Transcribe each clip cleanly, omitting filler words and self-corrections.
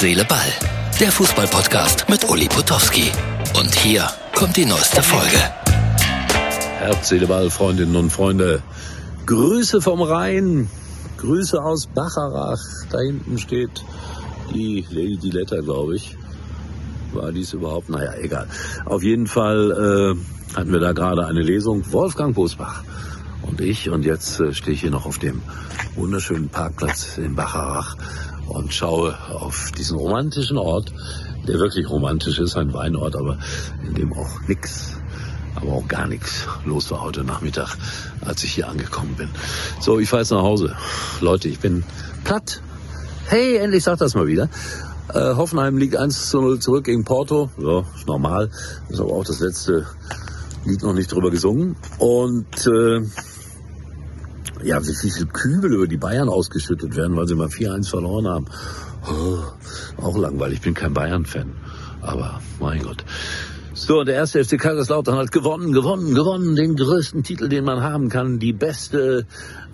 Seele, Ball. Der Fußball-Podcast mit Uli Potowski. Und hier kommt die neueste Folge. Herz, Seele, Ball, Freundinnen und Freunde. Grüße vom Rhein. Grüße aus Bacharach. Da hinten steht die Lady Diletta, glaube ich. War dies überhaupt? Naja, egal. Auf jeden Fall hatten wir da gerade eine Lesung. Wolfgang Bosbach und ich. Und jetzt stehe ich hier noch auf dem wunderschönen Parkplatz in Bacharach und schaue auf diesen romantischen Ort, der wirklich romantisch ist, ein Weinort, aber in dem auch nix, aber auch gar nichts los war heute Nachmittag, als ich hier angekommen bin. So, ich fahre jetzt nach Hause. Leute, ich bin platt. Hey, endlich sagt das mal wieder. Hoffenheim liegt 1:0 zurück gegen Porto. Ja, ist normal. Ist aber auch das letzte Lied noch nicht drüber gesungen. Und ja, wie viele Kübel über die Bayern ausgeschüttet werden, weil sie mal 4-1 verloren haben. Oh, auch langweilig. Ich bin kein Bayern-Fan. Aber mein Gott. So, der erste FC Kaiserslautern hat gewonnen. Den größten Titel, den man haben kann. Die beste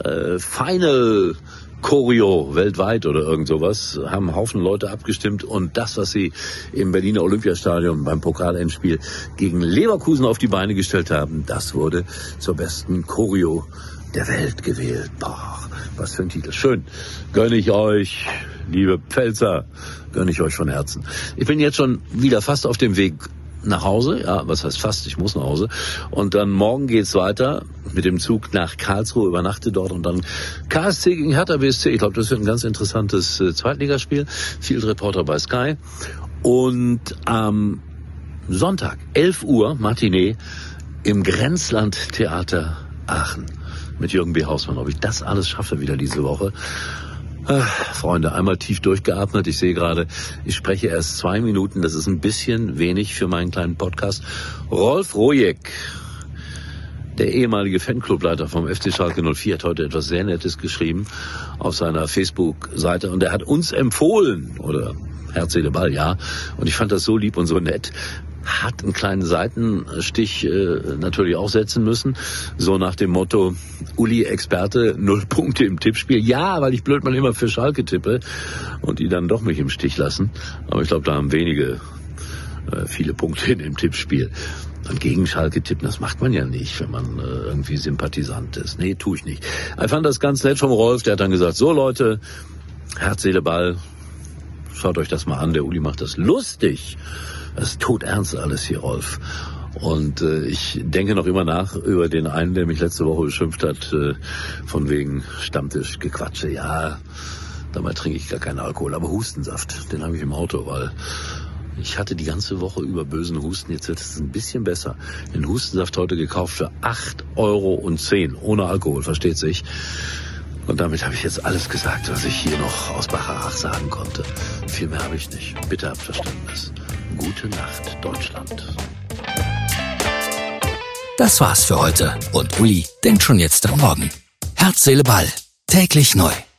Final Choreo weltweit oder irgend sowas, haben einen Haufen Leute abgestimmt und das, was sie im Berliner Olympiastadion beim Pokalendspiel gegen Leverkusen auf die Beine gestellt haben, das wurde zur besten Choreo der Welt gewählt. Boah, was für ein Titel. Schön. Gönne ich euch, liebe Pfälzer, gönne ich euch von Herzen. Ich bin jetzt schon wieder fast auf dem Weg nach Hause, ja, was heißt fast, ich muss nach Hause. Und dann morgen geht's weiter mit dem Zug nach Karlsruhe, übernachte dort und dann KSC gegen Hertha BSC. Ich glaube, das wird ein ganz interessantes Zweitligaspiel. Field Reporter bei Sky. Und am Sonntag, 11 Uhr, Matinee, im Grenzland-Theater Aachen mit Jürgen B. Hausmann. Ob ich das alles schaffe wieder diese Woche? Freunde, einmal tief durchgeatmet. Ich sehe gerade, ich spreche erst 2 Minuten. Das ist ein bisschen wenig für meinen kleinen Podcast. Rolf Rojek, der ehemalige Fanclubleiter vom FC Schalke 04, hat heute etwas sehr Nettes geschrieben auf seiner Facebook-Seite. Und er hat uns empfohlen, oder Herz, Seele, Ball, ja. Und ich fand das so lieb und so nett. Hat einen kleinen Seitenstich natürlich auch setzen müssen. So nach dem Motto, Uli, Experte, 0 Punkte im Tippspiel. Ja, weil ich blöd mal immer für Schalke tippe und die dann doch mich im Stich lassen. Aber ich glaube, da haben wenige viele Punkte in dem Tippspiel. Und gegen Schalke tippen, das macht man ja nicht, wenn man irgendwie Sympathisant ist. Nee, tue ich nicht. Ich fand das ganz nett vom Rolf. Der hat dann gesagt, so Leute, Herz, Seele, Ball, schaut euch das mal an. Der Uli macht das lustig. Das ist todernst alles hier, Rolf. Und ich denke noch immer nach über den einen, der mich letzte Woche beschimpft hat, von wegen Stammtischgequatsche. Ja, dabei trinke ich gar keinen Alkohol, aber Hustensaft, den habe ich im Auto, weil ich hatte die ganze Woche über bösen Husten. Jetzt wird es ein bisschen besser. Den Hustensaft heute gekauft für 8,10 €, ohne Alkohol, versteht sich. Und damit habe ich jetzt alles gesagt, was ich hier noch aus Bacharach sagen konnte. Viel mehr habe ich nicht. Bitte habt Verständnis. Gute Nacht, Deutschland. Das war's für heute. Und Uli denkt schon jetzt am Morgen. Herz, Seele, Ball. Täglich neu.